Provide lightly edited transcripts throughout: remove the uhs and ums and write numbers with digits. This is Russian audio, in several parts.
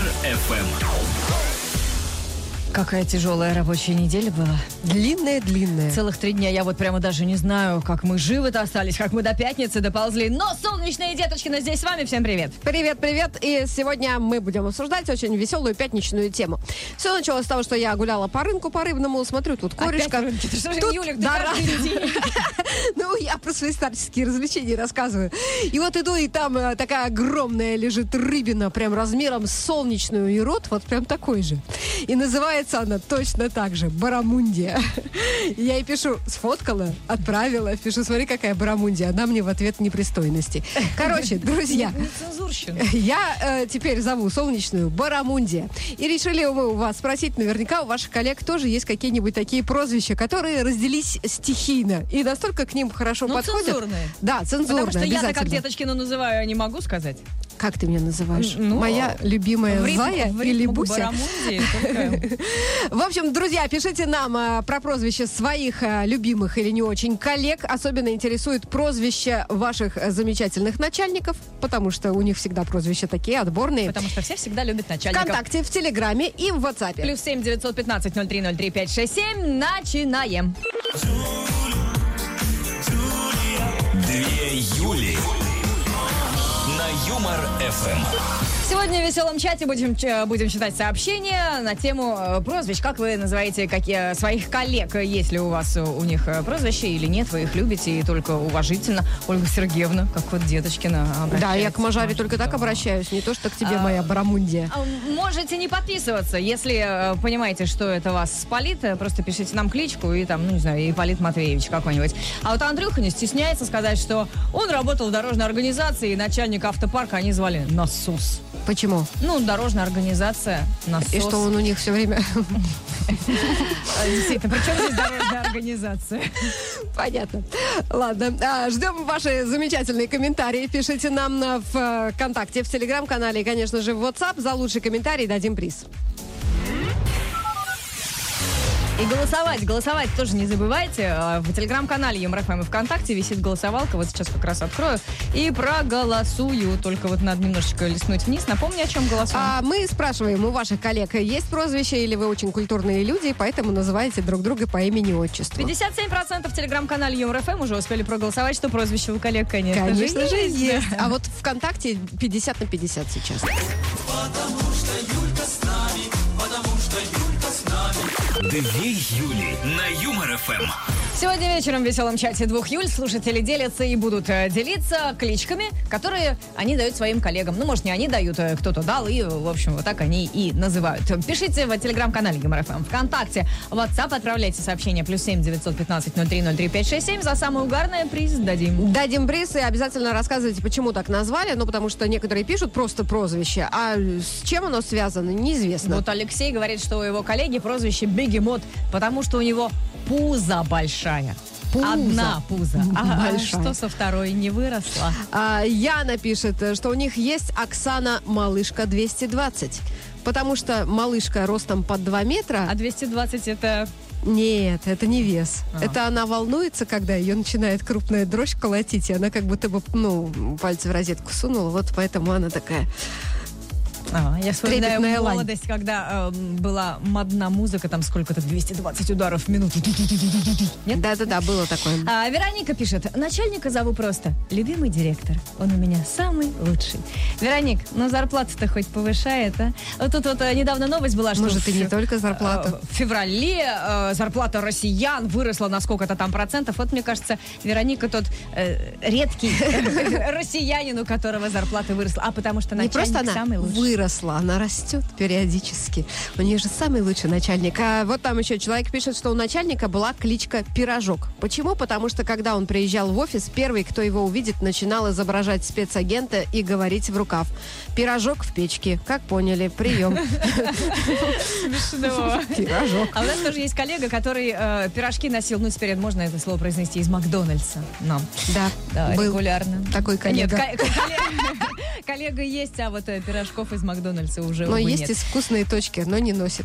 FM. Какая тяжелая рабочая неделя была. Длинная. Целых 3 дня. Я вот прямо даже не знаю, как мы живы-то остались, как мы до пятницы доползли. Но солнечные Деточкины здесь с вами. Всем привет. Привет. И сегодня мы будем обсуждать очень веселую пятничную тему. Все началось с того, что я гуляла по рынку, по рыбному, смотрю, тут корешка. Опять рынки? Ты что же, Тут Юлик, ты каждый день. Ну, я про свои старческие развлечения рассказываю. И вот иду, и там такая огромная лежит рыбина, прям размером с солнечную, и рот вот прям такой же. И называется она точно так же — барамундия. Я ей пишу, сфоткала, отправила, пишу, смотри, какая барамундия. Она мне в ответ непристойности. Короче, друзья, я теперь зову солнечную барамундия. И решили мы у вас спросить, наверняка у ваших коллег тоже есть какие-нибудь такие прозвища, которые разделись стихийно и настолько к ним хорошо подходят. Цензурные. Да, цензурные. Потому что я-то как Деточкину называю, не могу сказать. Как ты меня называешь? Ну, моя любимая Зая или Буся? В общем, друзья, пишите нам про прозвища своих любимых или не очень коллег. Особенно интересует прозвище ваших замечательных начальников, потому что у них всегда прозвища такие отборные. Потому что все всегда любят начальников. ВКонтакте, в Телеграме и в WhatsApp. +7 915 0303 567. Начинаем. 2 Юли на Юмор FM. Сегодня в веселом чате будем читать сообщения на тему прозвищ. Как вы называете своих коллег? Есть ли у вас у них прозвище или нет? Вы их любите и только уважительно? Ольга Сергеевна, как вот Деточкина обращается. Да, я к Мажаре только так обращаюсь, не то, что к тебе моя барамундия. Можете не подписываться, если понимаете, что это вас спалит, просто пишите нам кличку и там, ну не знаю, Ипполит Матвеевич какой-нибудь. А вот Андрюха не стесняется сказать, что он работал в дорожной организации, и начальник автопарка они звали Насос. Почему? Ну, дорожная организация, насос. И что он у них все время... Действительно, при чем здесь дорожная организация? Понятно. Ладно, ждем ваши замечательные комментарии. Пишите нам в ВКонтакте, в Телеграм-канале и, конечно же, в WhatsApp. За лучший комментарий дадим приз. И голосовать тоже не забывайте. В Телеграм-канале Юмор ФМ и ВКонтакте висит голосовалка. Вот сейчас как раз открою и проголосую. Только вот надо немножечко листнуть вниз. Напомни, о чем голосуем. Мы спрашиваем у ваших коллег, есть прозвище или вы очень культурные люди, поэтому называете друг друга по имени и отчеству. 57% в Телеграм-канале Юмор ФМ уже успели проголосовать, что прозвище у коллег, конечно же есть. А вот ВКонтакте 50 на 50 сейчас. Потому что Юлька с нами, потому что Юлька с нами. 2 Юли на Юмор FM. Сегодня вечером в веселом чате 2 Юль слушатели делятся и будут делиться кличками, которые они дают своим коллегам. Ну, может, не они дают, кто-то дал, и, в общем, вот так они и называют. Пишите в Телеграм-канале Юмор ФМ, ВКонтакте, в WhatsApp отправляйте сообщение +7 915 0303 567. За самое угарное приз дадим. Дадим приз и обязательно рассказывайте, почему так назвали. Ну, потому что некоторые пишут просто прозвище, а с чем оно связано, неизвестно. Вот Алексей говорит, что у его коллеги прозвище Бегемот, потому что у него пузо большая. Одна пузо. А что со второй не выросла? Яна пишет, что у них есть Оксана Малышка 220. Потому что малышка ростом под 2 метра. А 220 это... Нет, это не вес. Это она волнуется, когда ее начинает крупная дрожь колотить, и она как будто бы, пальцы в розетку сунула, вот поэтому она такая... Я вспоминаю молодость, когда была модна музыка, там сколько-то, 220 ударов в минуту. Нет? Да, было такое. Вероника пишет, начальника зову просто любимый директор. Он у меня самый лучший. Вероник, зарплату-то хоть повышает, а? Тут вот недавно новость была, что... Может, и не только зарплату. В феврале зарплата россиян выросла на сколько-то там процентов. Вот, мне кажется, Вероника тот редкий россиянин, у которого зарплата выросла. А потому что начальник самый лучший. Выросла, она растет периодически. У нее же самый лучший начальник. А вот там еще человек пишет, что у начальника была кличка Пирожок. Почему? Потому что, когда он приезжал в офис, первый, кто его увидит, начинал изображать спецагента и говорить в рукав: пирожок в печке. Как поняли, прием. Смешно. Пирожок. А у нас тоже есть коллега, который пирожки носил, теперь можно это слово произнести, из Макдональдса нам. Да, регулярно. Такой коллега. Нет, коллега есть, а вот пирожков из Макдональдса уже, но увы, есть нет. из вкусные точки, но не носит.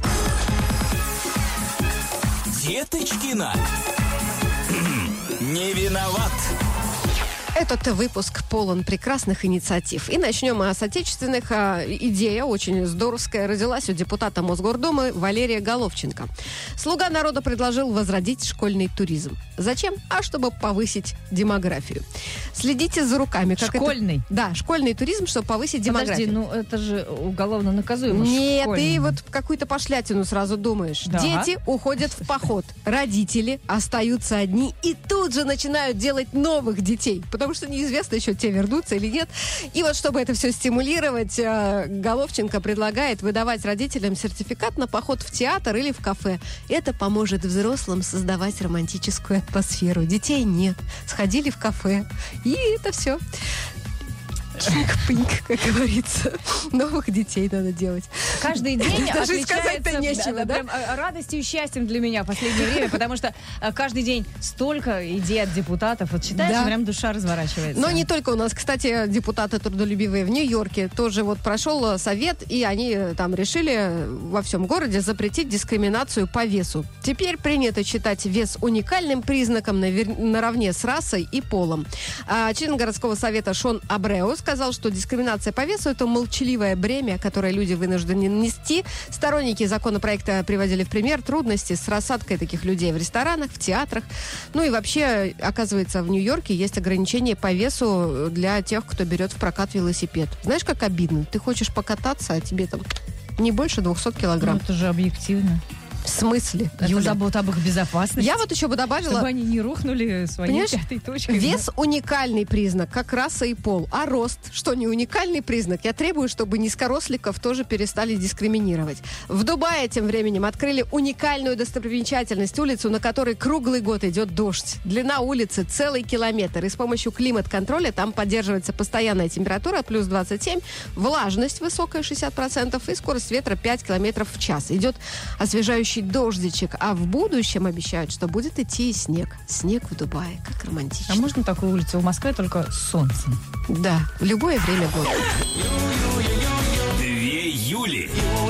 Деточкина. Не виноват. Этот выпуск полон прекрасных инициатив. И начнем с отечественных. Идея очень здоровская родилась у депутата Мосгордумы Валерия Головченко. Слуга народа предложил возродить школьный туризм. Зачем? Чтобы повысить демографию. Следите за руками. Как школьный? Да, школьный туризм, чтобы повысить демографию. Подожди, это же уголовно наказуемо. Нет, школьный. ты вот какую-то пошлятину сразу думаешь. Да. Дети уходят в поход. Родители остаются одни и тут же начинают делать новых детей. Потому что неизвестно еще, те вернутся или нет. И вот чтобы это все стимулировать, Головченко предлагает выдавать родителям сертификат на поход в театр или в кафе. Это поможет взрослым создавать романтическую атмосферу. Детей нет. Сходили в кафе. И это все. Чинк-пыньк, как говорится. Новых детей надо делать. Каждый день даже отличается сказать-то нечего, да? прям радостью и счастьем для меня в последнее время, потому что каждый день столько идей от депутатов. Вот читаешь, Да. прям душа разворачивается. Но не только у нас. Кстати, депутаты трудолюбивые в Нью-Йорке тоже вот прошел совет, и они там решили во всем городе запретить дискриминацию по весу. Теперь принято считать вес уникальным признаком наравне с расой и полом. Член городского совета Шон Абрео сказал, что дискриминация по весу – это молчаливое бремя, которое люди вынуждены нести. Сторонники законопроекта приводили в пример трудности с рассадкой таких людей в ресторанах, в театрах. Ну и вообще, оказывается, в Нью-Йорке есть ограничения по весу для тех, кто берет в прокат велосипед. Знаешь, как обидно? Ты хочешь покататься, а тебе там не больше 200 килограмм. Это же объективно. В смысле, Это Юля? забота об их безопасности. Я вот еще бы добавила... Чтобы они не рухнули своей Понимаешь, пятой точкой. Вес уникальный признак, как раса и пол. А рост, что не уникальный признак? Я требую, чтобы низкоросликов тоже перестали дискриминировать. В Дубае тем временем открыли уникальную достопримечательность, улицу, на которой круглый год идет дождь. Длина улицы целый километр. И с помощью климат-контроля там поддерживается постоянная температура плюс 27, влажность высокая 60% и скорость ветра 5 километров в час. Идет освежающий дождичек, а в будущем обещают, что будет идти и снег. Снег в Дубае. Как романтично. А можно такую улицу в Москве, только с солнцем? Да, в любое время года. Две Юли.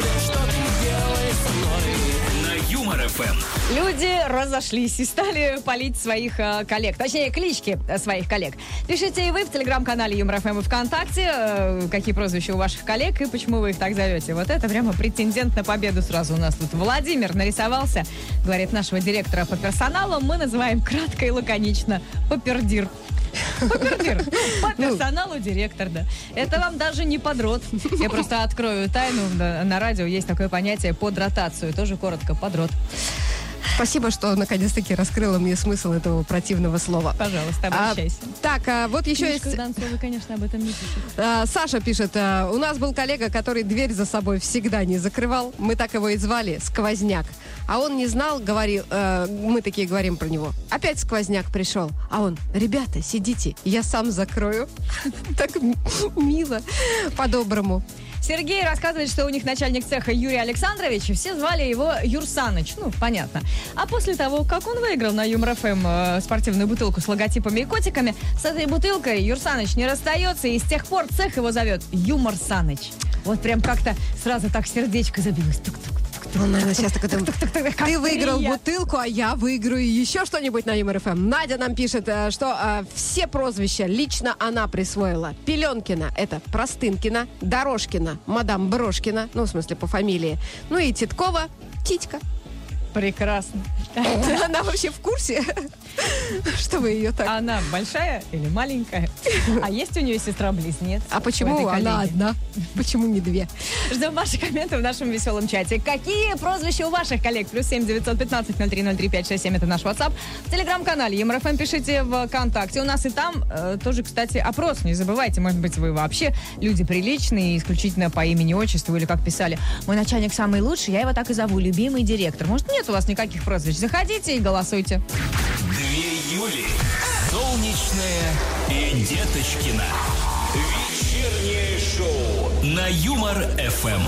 На Юмор ФМ. Люди разошлись и стали палить своих коллег. Точнее, клички своих коллег. Пишите и вы в телеграм-канале Юмор ФМ и ВКонтакте, какие прозвища у ваших коллег и почему вы их так зовете. Вот это прямо претендент на победу сразу у нас тут. Владимир нарисовался, говорит, нашего директора по персоналу мы называем кратко и лаконично Попердир. Попердир. По персоналу директор, да. Это вам даже не подрот. Я просто открою тайну. На радио есть такое понятие под ротацию. Тоже коротко, подрот. Спасибо, что наконец-то-таки раскрыла мне смысл этого противного слова. Пожалуйста, обращайся. Вот еще есть... Донцовы, конечно, об этом не пишут. Саша пишет, у нас был коллега, который дверь за собой всегда не закрывал. Мы так его и звали, Сквозняк. А он не знал, говорил, мы такие говорим про него. Опять сквозняк пришел. А он, ребята, сидите, я сам закрою. Так мило, по-доброму. Сергей рассказывает, что у них начальник цеха Юрий Александрович, и все звали его Юрсаныч. Ну, понятно. А после того, как он выиграл на Юмор ФМ спортивную бутылку с логотипами и котиками, с этой бутылкой Юрсаныч не расстается, и с тех пор цех его зовет Юмор Саныч. Вот прям как-то сразу так сердечко забилось. Тук-тук. Он, наверное, сейчас так ты выиграл приятно. бутылку, а я выиграю еще что-нибудь на Юмор ФМ. Надя нам пишет, что все прозвища лично она присвоила. Пеленкина – это Простынкина, Дорожкина – мадам Брошкина, ну, в смысле, по фамилии. Ну и Титкова – Титька. Прекрасно. Она вообще в курсе, что вы ее так... Она большая или маленькая? А есть у нее сестра-близнец? А почему она одна? Почему не две? Ждем ваши комменты в нашем веселом чате. Какие прозвища у ваших коллег? +7 915 0303 567 это наш WhatsApp. В телеграм-канале Юмор ФМ пишите в ВКонтакте. У нас и там тоже, кстати, опрос. Не забывайте, может быть, вы вообще люди приличные, исключительно по имени-отчеству, или как писали. Мой начальник самый лучший, я его так и зову, любимый директор. Может, нет у вас никаких прозвищ? Заходите и голосуйте. Две Юли. Солнечная и Деточкина. Вечернее шоу на Юмор ФМ.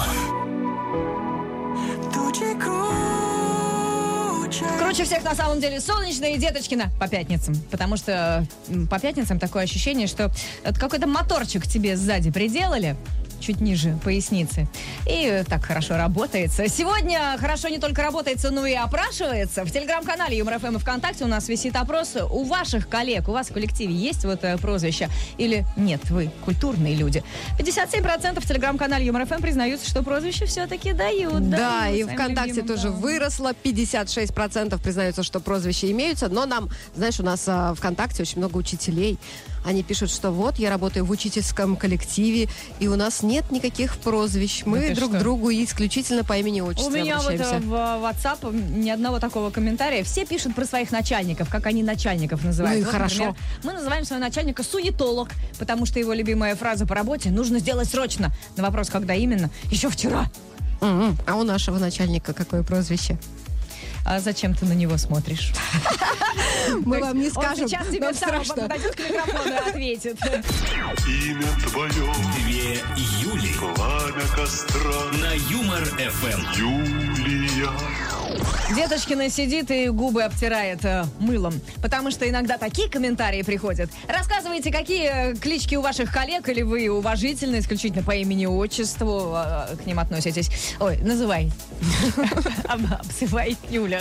Круче всех на самом деле Солнечная и Деточкина по пятницам. Потому что по пятницам такое ощущение, что какой-то моторчик тебе сзади приделали. чуть ниже поясницы. И так хорошо работается. Сегодня хорошо не только работается, но и опрашивается. В телеграм-канале Юмор ФМ и ВКонтакте у нас висит опрос. У ваших коллег, у вас в коллективе есть вот прозвище? Или нет, вы культурные люди? 57% в телеграм-канале Юмор ФМ признаются, что прозвище все-таки дают. Да, и своим ВКонтакте любимым, тоже выросло. 56% признаются, что прозвища имеются. Но нам, знаешь, у нас ВКонтакте очень много учителей. Они пишут, что вот, я работаю в учительском коллективе, и у нас нет никаких прозвищ. Мы друг к другу исключительно по имени-отчеству обращаемся. У меня вот в WhatsApp ни одного такого комментария. Все пишут про своих начальников, как они начальников называют. Ну и вот, хорошо. Например, мы называем своего начальника суетолог, потому что его любимая фраза по работе «нужно сделать срочно». На вопрос, когда именно? Еще вчера. А у нашего начальника какое прозвище? А зачем ты на него смотришь? Мы вам не скажем. Он сейчас тебе сам подойдет к микрофону и ответит. Имя твое. 2 Юли. Пламя костра. На Юмор ФМ. Юлия. Деточкина сидит и губы обтирает мылом, потому что иногда такие комментарии приходят. Рассказывайте, какие клички у ваших коллег, или вы уважительно, исключительно по имени-отчеству к ним относитесь. Ой, называй. Обзывай, Юля.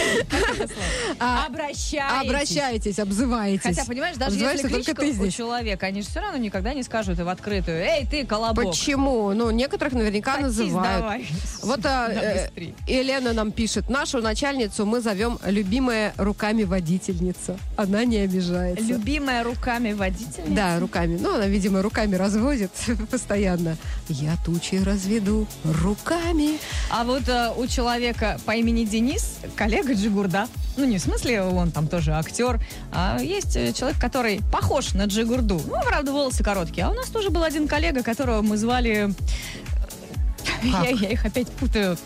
Обращайтесь, обзываетесь. Хотя, понимаешь, даже если кличка у человека, они же все равно никогда не скажут и в открытую: «Эй, ты, колобок». Почему? Ну, некоторых наверняка называют. Давай. Вот Елена нам пишет: нашу начальницу мы зовем любимая руками водительница. Она не обижается. Любимая руками водительница? Да, руками. Ну, она, видимо, руками разводит постоянно. Я тучи разведу руками. А вот у человека по имени Денис коллега Джигурда. Ну, не в смысле он там тоже актер, а есть человек, который похож на Джигурду. Ну, правда, волосы короткие. А у нас тоже был один коллега, которого мы звали... Я их опять путаю.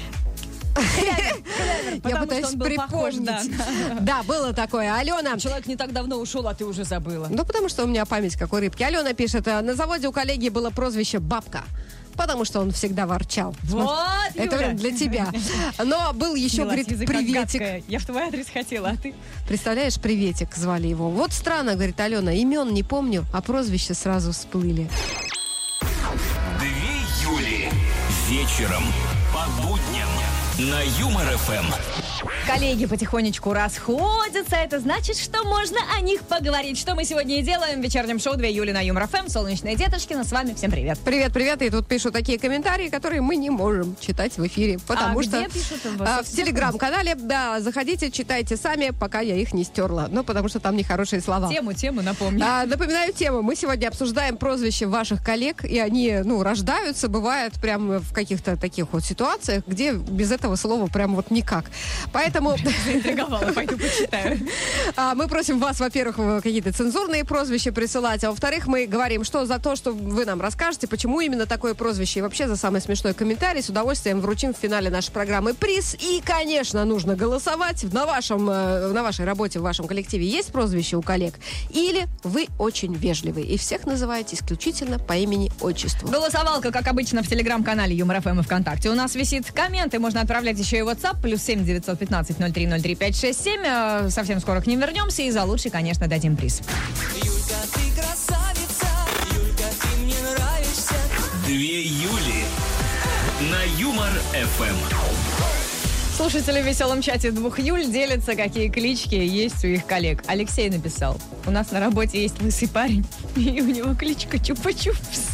Я пытаюсь припомнить. Да, было такое. Алена. Человек не так давно ушел, а ты уже забыла. Ну, потому что у меня память как у рыбки. Алена пишет: на заводе у коллеги было прозвище «Бабка». Потому что он всегда ворчал. Вот, это Юля. для тебя. Но был еще, говорит, приветик. Я в твой адрес хотела, а ты? Представляешь, приветик звали его. Вот странно, говорит Алена, имен не помню, а прозвища сразу всплыли. 2 Юли. Вечером по будням на Юмор ФМ. Коллеги потихонечку расходятся. Это значит, что можно о них поговорить. Что мы сегодня и делаем в вечернем шоу 2 Юли на Юмор ФМ. Солнечная Деточкина. С вами всем привет. Привет. И тут пишут такие комментарии, которые мы не можем читать в эфире. Потому что где пишут? в телеграм-канале, да, заходите, читайте сами, пока я их не стерла. Ну, потому что там нехорошие слова. Тему напомню. Напоминаю тему. Мы сегодня обсуждаем прозвища ваших коллег, и они, рождаются, бывает, прям в каких-то таких вот ситуациях, где без этого слова прям вот никак. Поэтому... Заинтриговала, пойду почитаю. Мы просим вас, во-первых, какие-то цензурные прозвища присылать, а во-вторых, мы говорим, что за то, что вы нам расскажете, почему именно такое прозвище, и вообще за самый смешной комментарий с удовольствием вручим в финале нашей программы приз. И, конечно, нужно голосовать. На вашей работе, в вашем коллективе есть прозвище у коллег? Или вы очень вежливый и всех называете исключительно по имени-отчеству? Голосовалка, как обычно, в телеграм-канале Юмор ФМ и ВКонтакте. У нас висит комменты, можно отправлять еще и WhatsApp, +7 915 0303 567. Совсем скоро к ним вернемся, и за лучший, конечно, дадим приз. Юлька, ты красавица, Юлька, ты мне нравишься. 2 Юли на Юмор ФМ. Слушатели в веселом чате 2 Юль делятся, какие клички есть у их коллег. Алексей написал: у нас на работе есть лысый парень, и у него кличка Чупа-Чупс.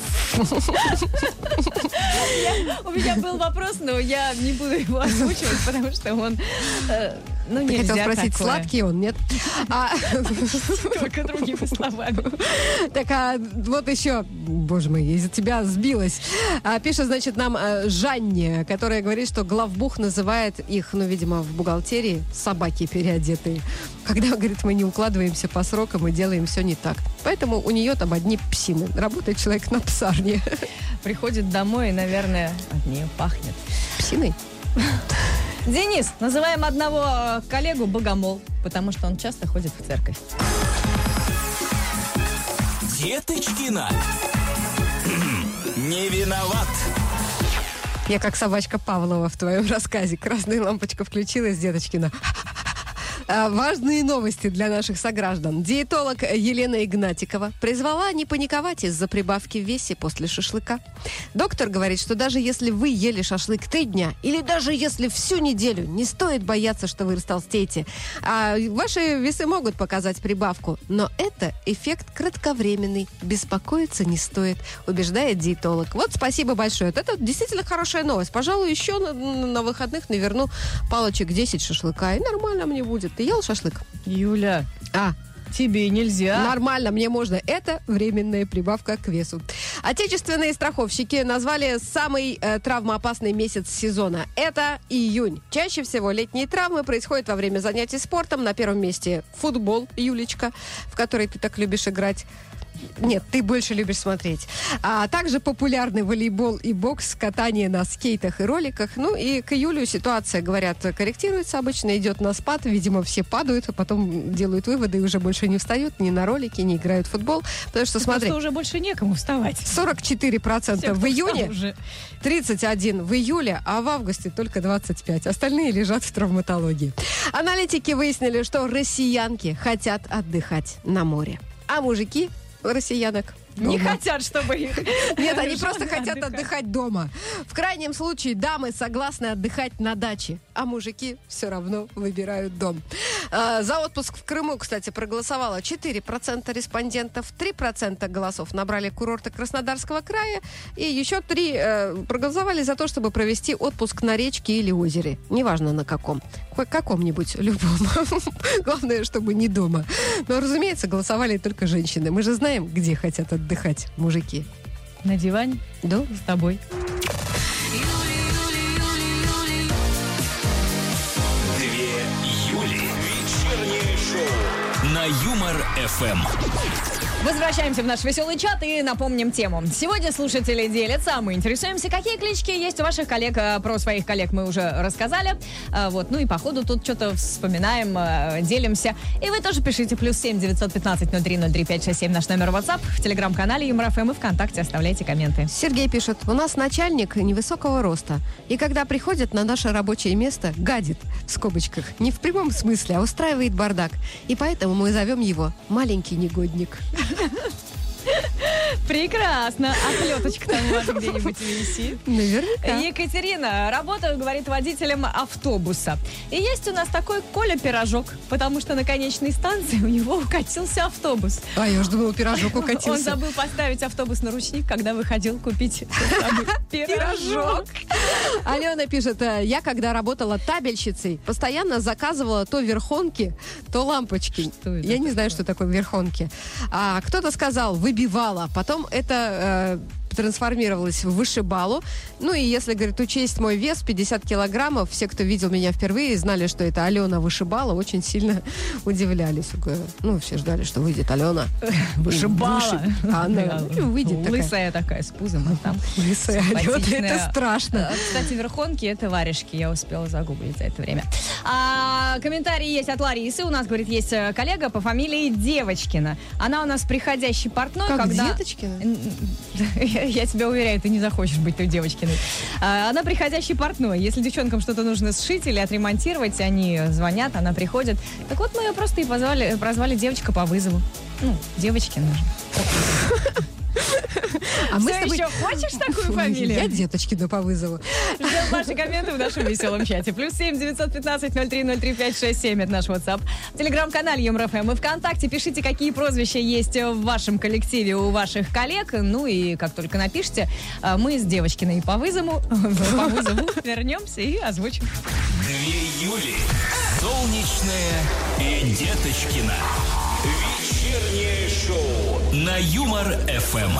У меня был вопрос, но я не буду его озвучивать, потому что он... Ты хотел спросить, сладкий он, нет? Только другими словами. Так, вот еще, боже мой, из-за тебя сбилась. Пишет, значит, нам Жанне, которая говорит, что главбух называет их, видимо, в бухгалтерии собаки переодетые. Когда, говорит, мы не укладываемся по срокам и делаем все не так. Поэтому у нее там одни псины. Работает человек на псарне. Приходит домой и, наверное, от нее пахнет. Псиной? Денис, называем одного коллегу Богомол, потому что он часто ходит в церковь. Деточкина. Не виноват. Я как собачка Павлова в твоем рассказе. Красная лампочка включилась, Деточкина. Важные новости для наших сограждан. Диетолог Елена Игнатикова призвала не паниковать из-за прибавки в весе после шашлыка. Доктор говорит, что даже если вы ели шашлык 3 дня, или даже если всю неделю, не стоит бояться, что вы растолстеете. Ваши весы могут показать прибавку, но это эффект кратковременный. Беспокоиться не стоит, убеждает диетолог. Вот спасибо большое. Это действительно хорошая новость. Пожалуй, еще на выходных наверну палочек 10 шашлыка, и нормально мне будет. Ты ел шашлык? Юля, тебе нельзя. Нормально, мне можно. Это временная прибавка к весу. Отечественные страховщики назвали самый травмоопасный месяц сезона. Это июнь. Чаще всего летние травмы происходят во время занятий спортом. На первом месте футбол, Юлечка, в который ты так любишь играть. Нет, ты больше любишь смотреть. А также популярны волейбол и бокс, катание на скейтах и роликах. Ну и к июлю ситуация, говорят, корректируется. Обычно идет на спад. Видимо, все падают, а потом делают выводы и уже больше не встают ни на ролики, не играют в футбол. Потому что, смотри... Просто уже больше некому вставать. 44% Все, в июне, 31% в июле, а в августе только 25%. Остальные лежат в травматологии. Аналитики выяснили, что россиянки хотят отдыхать на море. А мужики... россиянок Не дома. хотят, чтобы их... Нет, они просто жены хотят отдыхать дома. В крайнем случае дамы согласны отдыхать на даче, а мужики все равно выбирают дом. За отпуск в Крыму, кстати, проголосовало 4% респондентов, 3% голосов набрали курорты Краснодарского края, и еще 3% проголосовали за то, чтобы провести отпуск на речке или озере. Неважно на каком. Каком-нибудь, любом. Главное, чтобы не дома. Но, разумеется, голосовали только женщины. Мы же знаем, где хотят отдыхать мужики. На диване? Да. С тобой. Две Юли. Вечернее шоу на Юмор-ФМ. Возвращаемся в наш веселый чат и напомним тему. Сегодня слушатели делятся, а мы интересуемся, какие клички есть у ваших коллег. Про своих коллег мы уже рассказали. Ну и по ходу тут что-то вспоминаем, делимся. И вы тоже пишите. +7 915 03 03 567 наш номер WhatsApp. В телеграм-канале Юмор-ФМ и ВКонтакте оставляйте комменты. Сергей пишет: у нас начальник невысокого роста. И когда приходит на наше рабочее место, гадит, в скобочках, не в прямом смысле, а устраивает бардак. И поэтому мы зовем его маленький негодник. Прекрасно. А плеточка там у вас где-нибудь висит? Наверняка. Екатерина, работаю, говорит, водителем автобуса. И есть у нас такой Коля Пирожок, потому что на конечной станции у него укатился автобус. А я уже думала, пирожок укатился. Он забыл поставить автобус на ручник, когда выходил купить пирожок. Алена пишет: я когда работала табельщицей, постоянно заказывала то верхонки, то лампочки. Что это Я не знаю, что такое верхонки. А кто-то сказал, выбивала. Потом это трансформировалось в вышибалу. Ну и если, говорит, учесть мой вес 50 килограммов, все, кто видел меня впервые, знали, что это Алена вышибала, очень сильно удивлялись. Ну, все ждали, что выйдет Алена. Вышибала. А она выйдет такая. Лысая такая, с пузом. А там Лысая Алена, симпатичная. это страшно. Кстати, верхонки — это варежки. Я успела загуглить за это время. Комментарий есть от Ларисы. У нас, говорит, есть коллега по фамилии Девочкина. Она у нас приходящий портной. Как когда... Деточкина? Я тебя уверяю, ты не захочешь быть той Девочкиной. Она приходящий портной. Если девчонкам что-то нужно сшить или отремонтировать, они звонят, она приходит. Так вот, мы ее просто и прозвали девочка по вызову. Ну, Девочкина же. А мы Все с тобой... еще хочешь такую фамилию? Я Деточкина по вызову. Ждем ваши комменты в нашем веселом чате. +7 915 03 03 567 это наш WhatsApp. В телеграм-канале Юмор-ФМ и ВКонтакте пишите, какие прозвища есть в вашем коллективе у ваших коллег. Ну и как только напишите, мы с Девочкиной по вызову вернемся и озвучим. Две Юли. Солнечная и Деточкина. Вечернее шоу на Юмор-ФМ.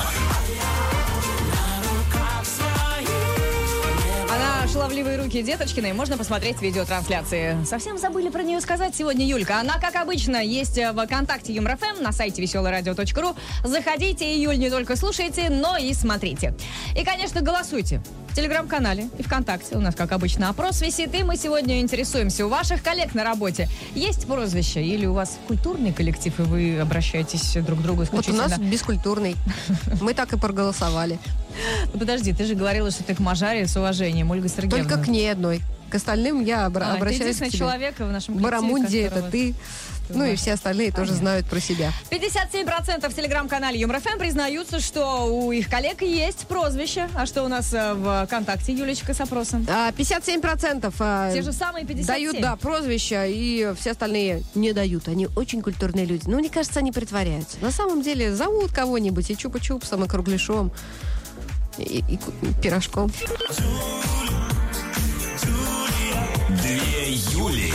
А на шаловливые руки Деточкиной можно посмотреть видеотрансляции. Совсем забыли про нее сказать сегодня, Юлька. Она, как обычно, есть в ВКонтакте Юмор-ФМ, на сайте веселорадио.ру. Заходите, и Юль не только слушайте, но и смотрите. И, конечно, голосуйте. В телеграм-канале и ВКонтакте у нас, как обычно, опрос висит, и мы сегодня интересуемся. У ваших коллег на работе есть прозвище? Или у вас культурный коллектив, и вы обращаетесь друг к другу Вот исключительно? у нас бескультурный. Мы так и проголосовали. Ну, подожди, ты же говорила, что ты к Мажаре с уважением. Ольга Сергеевна? Только к ней одной. К остальным я Ты обращаюсь единственный к тебе. человек в нашем коллективе, Барамунди, это которого- ты. Ну и все остальные тоже Понятно. знают про себя. 57% в телеграм-канале Юмор ФМ признаются, что у их коллег есть прозвище. А что у нас в ВКонтакте, Юлечка, с опросом? 57% Те же самые 57. дают, да, прозвища, и все остальные не дают. Они очень культурные люди. Но мне кажется, они притворяются. На самом деле зовут кого-нибудь и чупа-чупсом, и кругляшом, и пирожком. Две Юли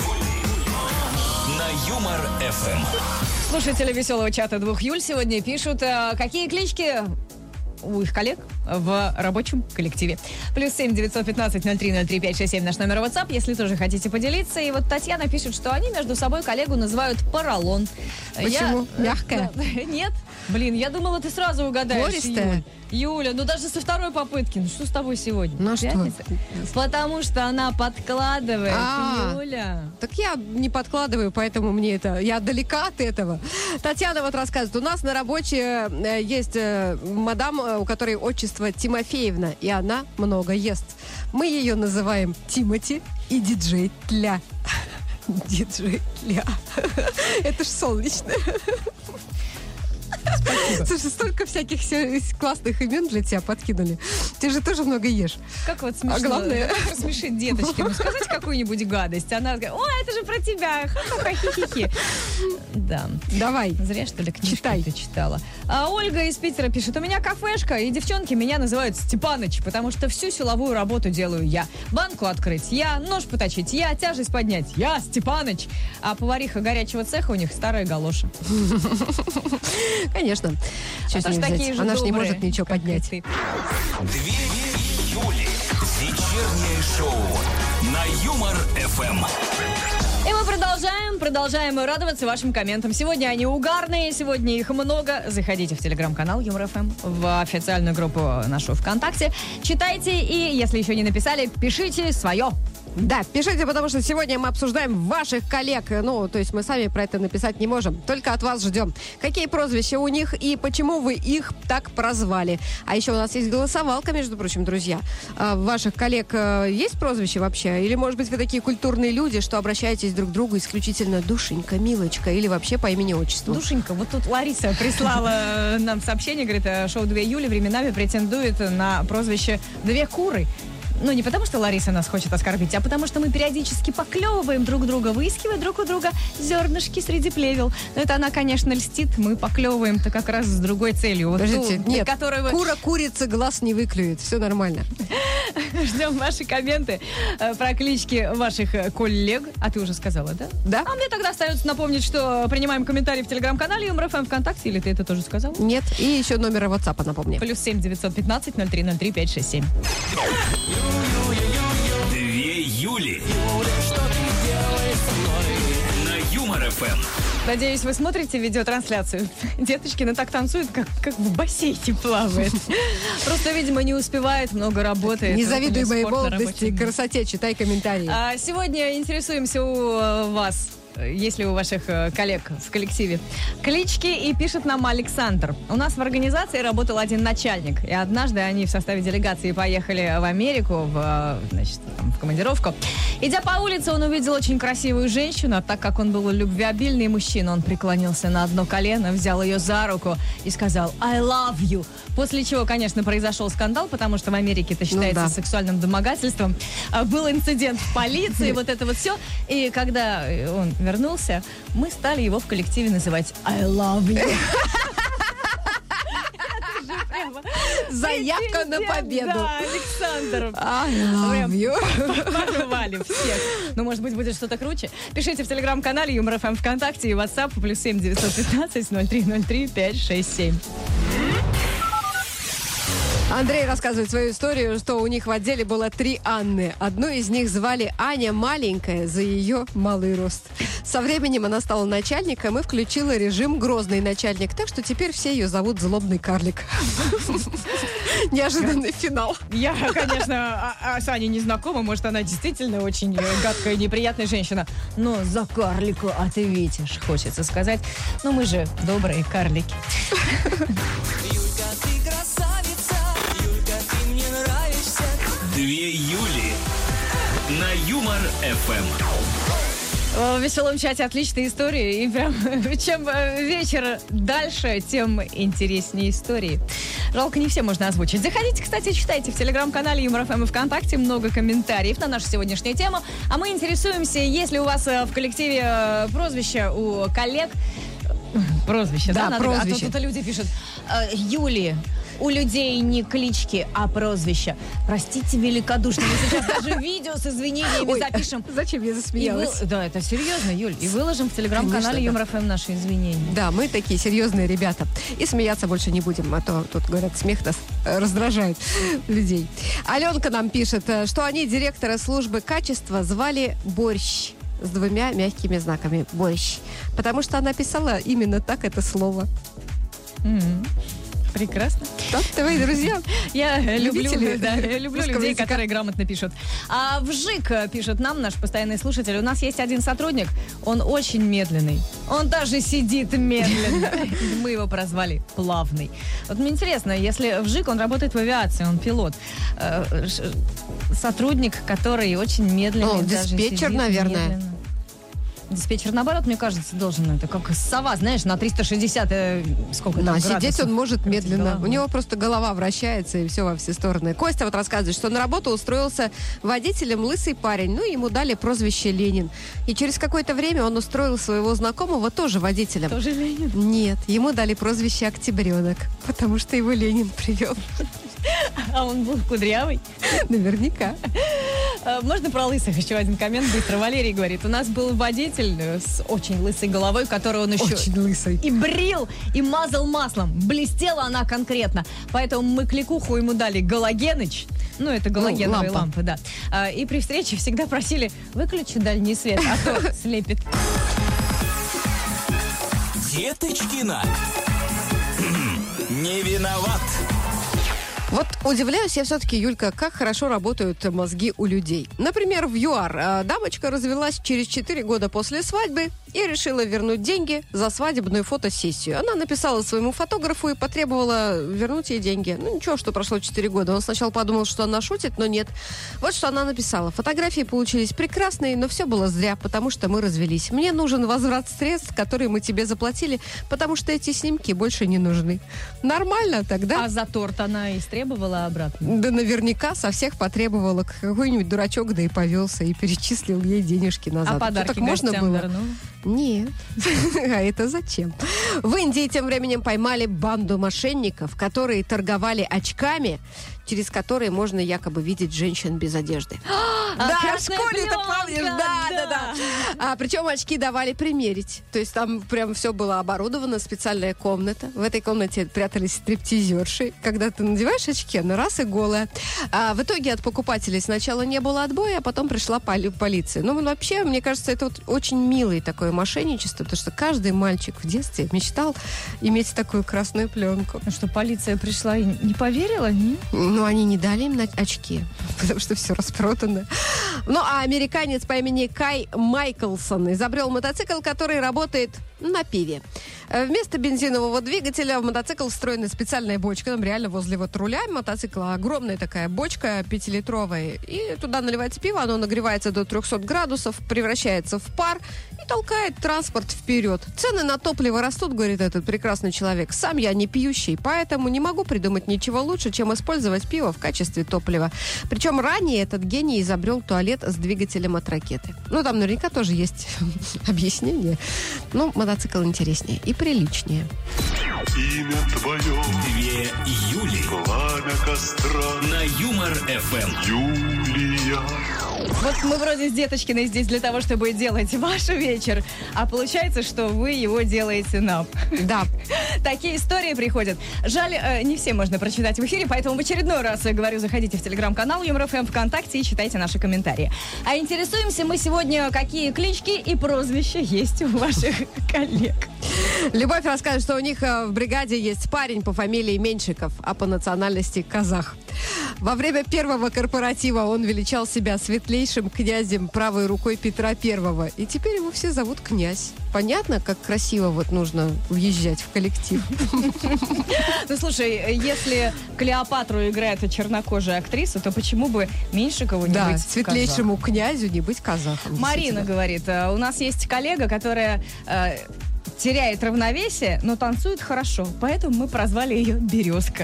на Юмор ФМ. Слушатели веселого чата 2 Юль сегодня пишут, какие клички у их коллег в рабочем коллективе. +7 915 03 03 567 наш номер WhatsApp, если тоже хотите поделиться. И вот Татьяна пишет, что они между собой коллегу называют поролон. Почему? Мягкая? Нет. Блин, я думала, ты сразу угадаешь. Пористая? Юль. Юля, ну даже со второй попытки. Ну что с тобой сегодня? Ну, что? Пятница? Потому что она подкладывает, Юля. Так я не подкладываю, поэтому мне это... Я далека от этого. Татьяна вот рассказывает. У нас на работе есть мадам, у которой отчество Тимофеевна, и она много ест. Мы ее называем Тимати и диджей Тля. Диджей Тля. Это ж солнечное. Слушай, столько всяких классных имен для тебя подкинули. Ты же тоже много ешь. Как вот смешно. А главное- Как смешит деточки. Ну, сказать какую-нибудь гадость. Она говорит, ой, это же про тебя. Ха-ха-ха, хи-хи-хи. Да. Давай. Зря, что ли, книжку Читай. ты читала. А Ольга из Питера пишет, у меня кафешка, и девчонки меня называют Степаныч, потому что всю силовую работу делаю я. Банку открыть я, нож поточить я, тяжесть поднять я, Степаныч. А повариха горячего цеха у них старая галоша. Конечно. Что с Потому ней что такие взять? же Она ж не добрые, может ничего как и поднять. ты. Две Юли. Вечернее шоу на Юмор ФМ. И мы продолжаем радоваться вашим комментам. Сегодня они угарные, сегодня их много. Заходите в телеграм-канал Юмор ФМ, в официальную группу нашу ВКонтакте. Читайте и, если еще не написали, пишите свое. Да, пишите, потому что сегодня мы обсуждаем ваших коллег. Ну, то есть мы сами про это написать не можем. Только от вас ждем. Какие прозвища у них и почему вы их так прозвали? А еще у нас есть голосовалка, между прочим, друзья. А у ваших коллег есть прозвище вообще? Или, может быть, вы такие культурные люди, что обращаетесь друг к другу исключительно Душенька, Милочка или вообще по имени-отчеству? Душенька, вот тут Лариса прислала нам сообщение, говорит, шоу 2 Юли временами претендует на прозвище «Две куры». Ну, не потому, что Лариса нас хочет оскорбить, а потому, что мы периодически поклевываем друг друга, выискивая друг у друга зернышки среди плевел. Но это она, конечно, льстит. Мы поклевываем-то как раз с другой целью. Вот Подождите, ту, для нет, которой вы... кура курица глаз не выклюет. Все нормально. Ждем ваши комменты про клички ваших коллег. А ты уже сказала, да? Да? А мне тогда остается напомнить, что принимаем комментарии в телеграм-канале Юмор ФМ ВКонтакте. Или ты это тоже сказала? Нет. И еще номер WhatsApp напомни. +7 915 03 03 567. Две Юли. На Юмор ФМ. Надеюсь, вы смотрите видеотрансляцию. Деточки, ну так танцуют, как в бассейне плавает. Просто, видимо, не успевает, много работает. Не Вот у завидуй нее моей спорт на молодости и рабочем красоте. Читай комментарии. месте. Сегодня интересуемся у вас, есть ли у ваших коллег в коллективе клички, и пишет нам Александр. У нас в организации работал один начальник, и однажды они в составе делегации поехали в Америку, в командировку. Идя по улице, он увидел очень красивую женщину, а так как он был любвеобильный мужчина, он преклонился на одно колено, взял ее за руку и сказал «I love you». После чего, конечно, произошел скандал, потому что в Америке это считается да. сексуальным домогательством. Был инцидент в полиции, вот это вот все. И когда он вернулся, мы стали его в коллективе называть I love you. Заявка на победу. Да, Александр. I love you. Порвали всех. Ну, может быть, будет что-то круче. Пишите в телеграм-канале Юмор ФМ ВКонтакте и WhatsApp +7 915 03 03 567. Андрей рассказывает свою историю, что у них в отделе было 3 Анны. Одну из них звали Аня Маленькая за ее малый рост. Со временем она стала начальником и включила режим грозный начальник. Так что теперь все ее зовут Злобный карлик. Неожиданный финал. Я, конечно, с Аней не знакома. Может, она действительно очень гадкая и неприятная женщина. Но за карлику ответишь, хочется сказать. Но мы же добрые карлики. Юлька, ты красавица, Юлька, ты мне нравишься. Две Юли. Юмор ФМ. В веселом чате отличные истории. И прям чем вечер дальше, тем интереснее истории. Жалко, не все можно озвучить. Заходите, кстати, читайте в телеграм-канале Юмор ФМ и ВКонтакте. Много комментариев на нашу сегодняшнюю тему. А мы интересуемся, есть ли у вас в коллективе прозвище у коллег. Прозвище, да? Прозвище. А то люди пишут: Юли, у людей не клички, а прозвища. Простите великодушно, мы сейчас даже видео с извинениями запишем. Зачем я засмеялась? Да, это серьезно, Юль. И выложим в телеграм-канале Конечно, Юмор ФМ наши извинения. Да, мы такие серьезные ребята. И смеяться больше не будем, а то тут, говорят, смех нас раздражает людей. Аленка нам пишет, что они директора службы качества звали Борщ. С 2 мягкими знаками. Борщ. Потому что она писала именно так это слово. Прекрасно. Так, твои друзья. Я люблю Любители люблю русского людей, языка. которые грамотно пишут. А вжик пишет нам, наш постоянный слушатель, у нас есть один сотрудник, он очень медленный. Он даже сидит медленно. Мы его прозвали Плавный. Вот мне интересно, если вжик, он работает в авиации, он пилот. Сотрудник, который очень медленный. даже Диспетчер, сидит наверное. медленно. Диспетчер, наоборот, мне кажется, должен, это как сова, знаешь, на 360, сколько там Да, градусов. сидеть он может медленно. головой. У него просто голова вращается и все во все стороны. Костя вот рассказывает, что на работу устроился водителем лысый парень. Ну, ему дали прозвище Ленин. И через какое-то время он устроил своего знакомого тоже водителем. Тоже Ленин. Нет, ему дали прозвище Октябренок, потому что его Ленин привел. А он был кудрявый. Наверняка. Можно про лысых еще один коммент быстро? Валерий говорит, у нас был водитель с очень лысой головой, которую он еще Очень лысый. и брил, и мазал маслом. Блестела она конкретно. Поэтому мы кликуху ему дали Галогеныч. Ну, это галогеновые лампа. лампы, да. И при встрече всегда просили, выключи дальний свет, а то слепит. Деточкина. Не виноват. Вот удивляюсь я все-таки, Юлька, как хорошо работают мозги у людей. Например, в ЮАР дамочка развелась через 4 года после свадьбы и решила вернуть деньги за свадебную фотосессию. Она написала своему фотографу и потребовала вернуть ей деньги. Ну, ничего, что прошло 4 года. Он сначала подумал, что она шутит, но нет. Вот что она написала. Фотографии получились прекрасные, но все было зря, потому что мы развелись. Мне нужен возврат средств, которые мы тебе заплатили, потому что эти снимки больше не нужны. Нормально тогда? А за торт она истребовала обратно. Да наверняка со всех потребовала. Какой-нибудь дурачок, да и повелся, и перечислил ей денежки назад. А Что, подарки так можно гостям было? вернула? Нет. А это зачем? В Индии тем временем поймали банду мошенников, которые торговали очками, через которые можно якобы видеть женщин без одежды. Да, в красная школе ты пленка, помнишь? Да. Причем очки давали примерить. То есть там прям все было оборудовано, специальная комната. В этой комнате прятались стриптизерши. Когда ты надеваешь очки, она раз и голая. В итоге от покупателей сначала не было отбоя, а потом пришла полиция. Ну, вообще, мне кажется, это вот очень милое такое мошенничество, потому что каждый мальчик в детстве мечтал иметь такую красную пленку. Ну что, полиция пришла и не поверила, не? Но они не дали им очки, потому что все распродано. Ну, а американец по имени Кай Майклсон изобрел мотоцикл, который работает на пиве. Вместо бензинового двигателя в мотоцикл встроена специальная бочка. Там реально возле вот руля мотоцикла огромная такая бочка 5-литровая. И туда наливается пиво, оно нагревается до 300 градусов, превращается в пар и толкает транспорт вперед. Цены на топливо растут, говорит этот прекрасный человек. Сам я не пьющий, поэтому не могу придумать ничего лучше, чем использовать пиво в качестве топлива. Причем ранее этот гений изобрел туалет с двигателем от ракеты. Ну, там наверняка тоже есть объяснение. Но мотоцикл интереснее и приличнее. Имя твое, 2 Юли пламя костра, на Юмор ФМ. Юлия. Вот мы вроде с Деточкиной здесь для того, чтобы делать ваш вечер, а получается, что вы его делаете нам. Да. Такие истории приходят. Жаль, не все можно прочитать в эфире, поэтому в очередной раз говорю, заходите в телеграм-канал Юмор ФМ ВКонтакте и читайте наши комментарии. А интересуемся мы сегодня, какие клички и прозвища есть у ваших коллег. Любовь рассказывает, что у них в бригаде есть парень по фамилии Меньшиков, а по национальности казах. Во время первого корпоратива он величал себя светлейшим князем правой рукой Петра Первого. И теперь его все зовут князь. Понятно, как красиво вот нужно въезжать в коллектив? Ну, слушай, если Клеопатру играет чернокожая актриса, то почему бы Меньшикову не Да, быть светлейшему князю не быть казахом. Марина говорит, у нас есть коллега, которая теряет равновесие, но танцует хорошо, поэтому мы прозвали ее Березка.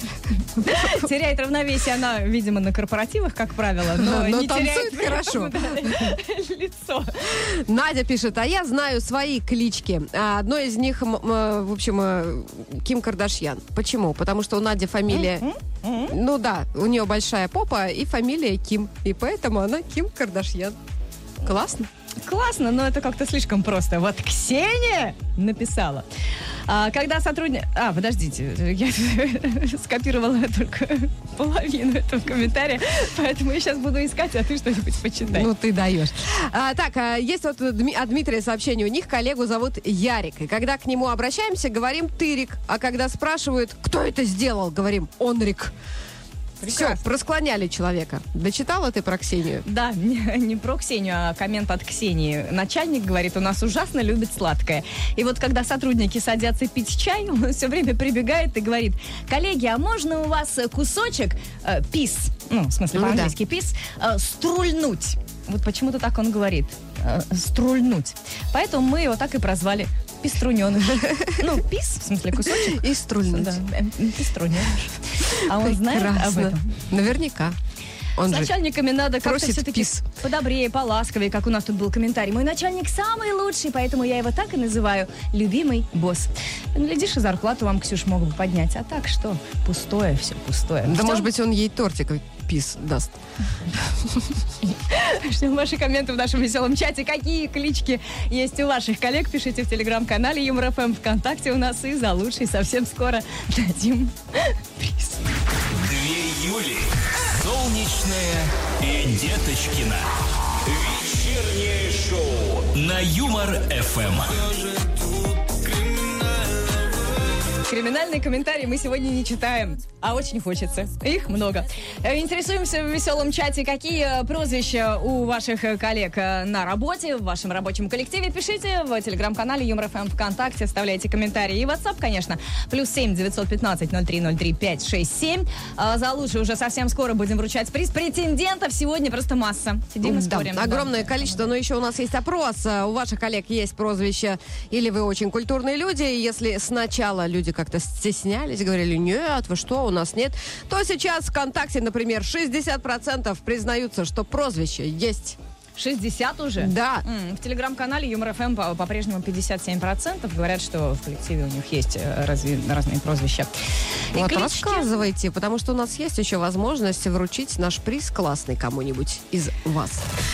Теряет равновесие она, видимо, на корпоративах, как правило, но не танцует теряет хорошо. лицо. Надя пишет, а я знаю свои клички. Одно из них, в общем, Ким Кардашьян. Почему? Потому что у Нади фамилия... Ну да, у нее большая попа и фамилия Ким. И поэтому она Ким Кардашьян. Классно. Классно, но это как-то слишком просто. Вот Ксения написала. Когда сотрудник... подождите, я скопировала только половину этого комментария, поэтому я сейчас буду искать, а ты что-нибудь почитай. Ну, ты даешь. Есть вот от Дмитрия сообщение. У них коллегу зовут Ярик. И когда к нему обращаемся, говорим «тырик». А когда спрашивают, кто это сделал, говорим «онрик». Все, просклоняли человека. Дочитала ты про Ксению? Да, не про Ксению, а коммент от Ксении. Начальник говорит, у нас ужасно любит сладкое. И вот когда сотрудники садятся пить чай, он все время прибегает и говорит, коллеги, а можно у вас кусочек пис, в смысле по-английски пис, струльнуть? Вот почему-то так он говорит. Струльнуть. Поэтому мы его так и прозвали пеструненыш. Пис, в смысле кусочек. И струльнуть. Да, пеструненыш. А он знает об этом? Наверняка. С начальниками надо как-то все-таки пис. подобрее, поласковее, как у нас тут был комментарий. Мой начальник самый лучший, поэтому я его так и называю. Любимый босс. Глядишь, и зарплату вам, Ксюш, могут бы поднять. А так что? Пустое все, пустое. Да, может быть, он ей тортик пис даст. Ждем ваши комменты в нашем веселом чате. Какие клички есть у ваших коллег? Пишите в телеграм-канале Юмор ФМ, ВКонтакте у нас. И за лучший совсем скоро дадим приз. 2 Юли. Солнечная и Деточкина. Вечернее шоу на Юмор ФМ. Криминальные комментарии мы сегодня не читаем, а очень хочется. Их много. Интересуемся в веселом чате, какие прозвища у ваших коллег на работе, в вашем рабочем коллективе. Пишите в телеграм-канале Юмор ФМ, ВКонтакте, оставляйте комментарии. И WhatsApp, конечно, +7 915 0303 567. За лучшее уже совсем скоро будем вручать приз. Претендентов сегодня просто масса. Сидим и спорим. Огромное количество, но еще у нас есть опрос. У ваших коллег есть прозвище или вы очень культурные люди. Если сначала люди как-то стеснялись, говорили, нет, вы что, у нас нет, то сейчас ВКонтакте, например, 60% признаются, что прозвище есть. 60 уже? Да. В телеграм-канале Юмор ФМ по-прежнему 57%. Говорят, что в коллективе у них есть разные прозвища. Вот рассказывайте, потому что у нас есть еще возможность вручить наш приз классный кому-нибудь из вас.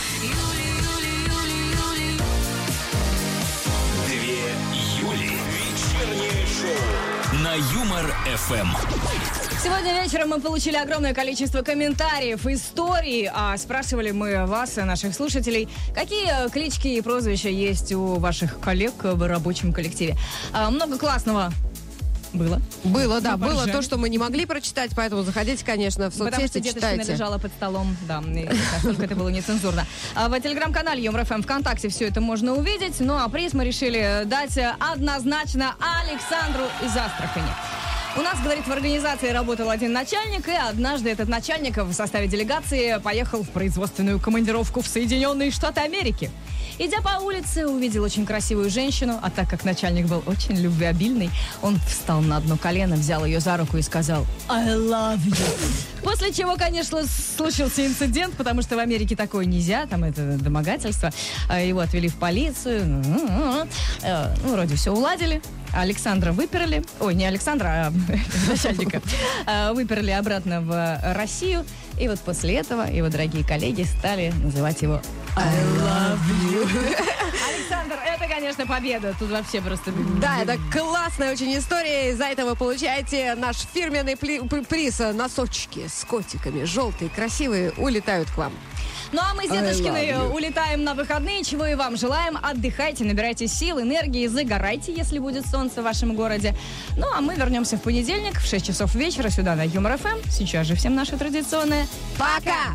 2 Юли. Вечернее шоу на Юмор ФМ. Сегодня вечером мы получили огромное количество комментариев, историй. Спрашивали мы вас, наших слушателей, какие клички и прозвища есть у ваших коллег в рабочем коллективе. Много классного было. Было, да. Было то, что мы не могли прочитать, поэтому заходите, конечно, в соцсети, потому что читайте. Деточкина лежала под столом, да, и насколько это было нецензурно. В телеграм-канале Юмор ФМ, ВКонтакте все это можно увидеть. Ну, а приз мы решили дать однозначно Александру из Астрахани. У нас, говорит, в организации работал один начальник, и однажды этот начальник в составе делегации поехал в производственную командировку в Соединенные Штаты Америки. Идя по улице, увидел очень красивую женщину, а так как начальник был очень любвеобильный, он встал на одно колено, взял ее за руку и сказал «I love you». После чего, конечно, случился инцидент, потому что в Америке такое нельзя, там это домогательство. Его отвели в полицию, вроде все уладили. Александра выперли, не Александра, а начальника, выперли обратно в Россию. И вот после этого его дорогие коллеги стали называть его I love you. Александр, это, конечно, победа. Тут вообще просто... Да, это классная очень история. За это вы получаете наш фирменный приз. Носочки с котиками, желтые, красивые, улетают к вам. Ну а мы с Деточкиной love you. улетаем на выходные, чего и вам желаем. Отдыхайте, набирайте сил, энергии, загорайте, если будет солнце в вашем городе. Ну а мы вернемся в понедельник в 6 часов вечера сюда на Юмор ФМ. Сейчас же всем наше традиционное Пока!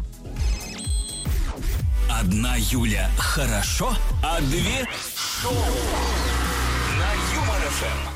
Одна Юля хорошо, а две шоу на Юмор ФМ.